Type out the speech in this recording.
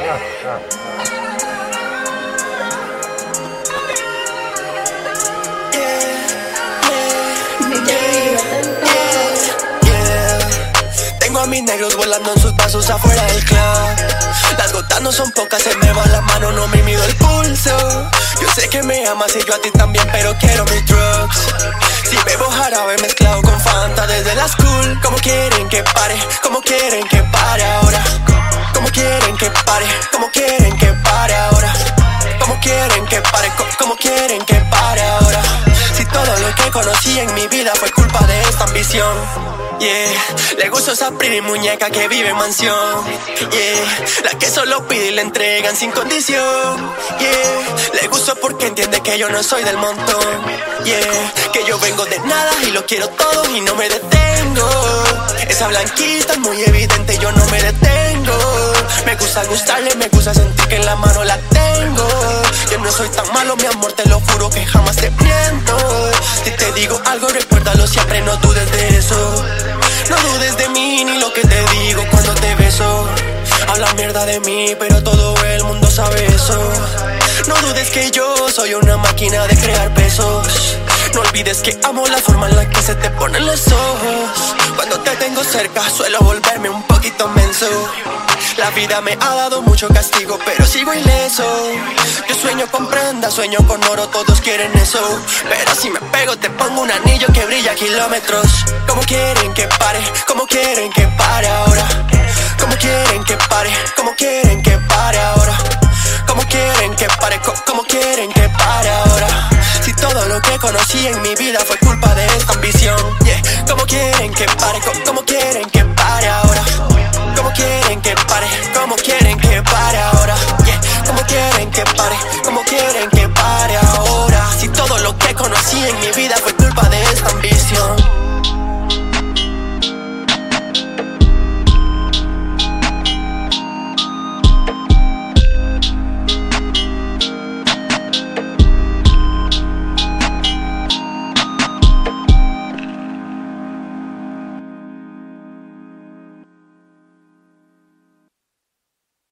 Tengo a mis negros volando en sus pasos afuera del club. Las gotas no son pocas, se me va la mano, no me mido el pulso. Yo sé que me amas y yo a ti también, pero quiero mis drugs. Si bebo jarabe mezclado con Fanta desde la school. ¿Cómo quieren que pare? ¿Cómo quieren que pare ahora? ¿Cómo quieren que pare? ¿Cómo quieren que pare ahora? ¿Cómo quieren que pare? ¿Cómo quieren que pare ahora? Si todo lo que conocí en mi vida fue culpa de esta ambición. Yeah, le gusta esa pretty muñeca que vive en mansión. Yeah, la que solo pide y le entregan sin condición. Yeah, le gusta porque entiende que yo no soy del montón. Yeah, que yo vengo de nada y lo quiero todo y no me detengo. Esa blanquita es muy evidente, yo no me detengo. Me gusta gustarle, me gusta sentir que en la mano la tengo. Yo no soy tan malo, mi amor, te lo juro que jamás te miento. Si te digo algo, recuérdalo siempre, no dudes de eso. No dudes de mí ni lo que te digo cuando te beso. Habla mierda de mí, pero todo el mundo sabe eso. No dudes que yo soy una máquina de crear pesos. No olvides que amo la forma en la que se te ponen los ojos. Cuando te tengo cerca suelo volverme un poquito menso. La vida me ha dado mucho castigo, pero sigo ileso. Yo sueño con prendas, sueño con oro, todos quieren eso. Pero si me pego te pongo un anillo que brilla a kilómetros. ¿Cómo quieren que pare? ¿Cómo quieren que pare ahora? ¿Cómo quieren que pare? ¿Cómo quieren que pare ahora? ¿Cómo quieren que pare? ¿Cómo quieren que pare ahora? Si todo lo que conocí en mi vida fue culpa de esta ambición. Yeah, ¿cómo quieren que pare? ¿Cómo quieren